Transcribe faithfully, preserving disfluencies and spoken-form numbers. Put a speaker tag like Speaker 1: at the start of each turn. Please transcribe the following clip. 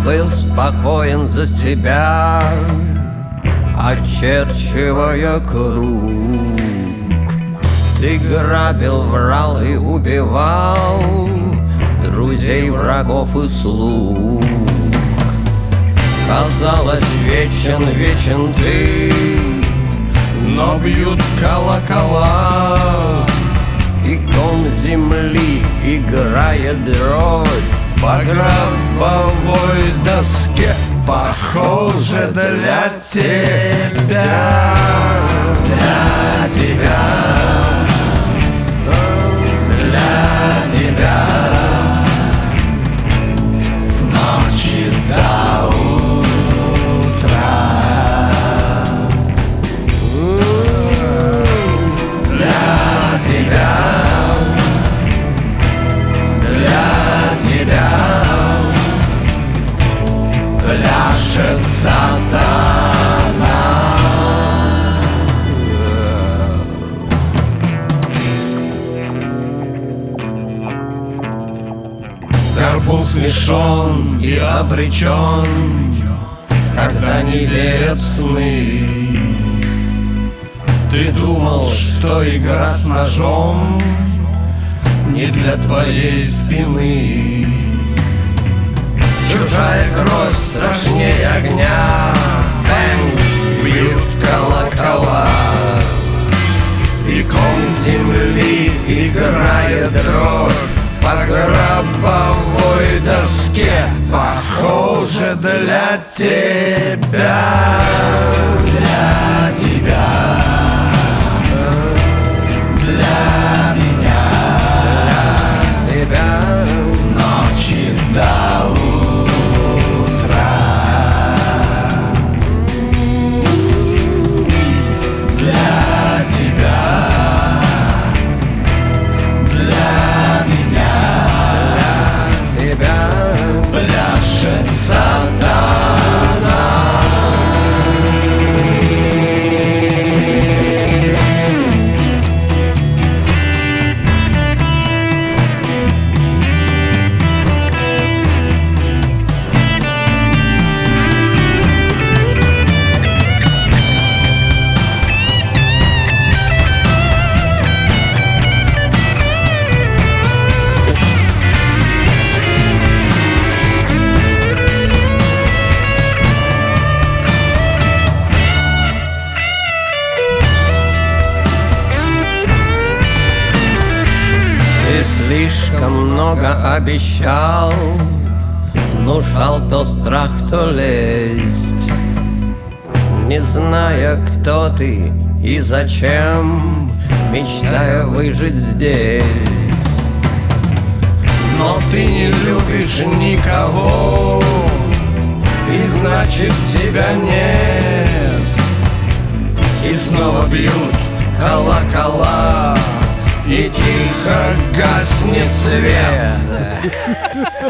Speaker 1: был спокоен за себя, очерчивая круг. Ты грабил, врал и убивал друзей, врагов и слуг. Казалось, вечен, вечен ты, но бьют колокола, и ком земли играет дробь по гробовой доске. Похоже, для тебя, для тебя, для тебя с ночи до утра. Для тебя, для тебя пляшет сатана. Горбун смешон и обречен, когда не верят сны. Ты думал, что игра с ножом не для твоей спины. Чужая кровь страшнее огня, бэнг, бьют колокола, и ком земли играет дробь по гробовой доске. Похоже, для тебя, для тебя, для меня, для тебя с ночи до утра. Для тебя, для меня, для тебя пляшет сатана. Слишком много обещал, внушал то страх, то лесть, не зная, кто ты и зачем, мечтая выжить здесь. Но ты не любишь никого, и значит тебя нет. И снова бьют колокола, и тихо гаснет свет.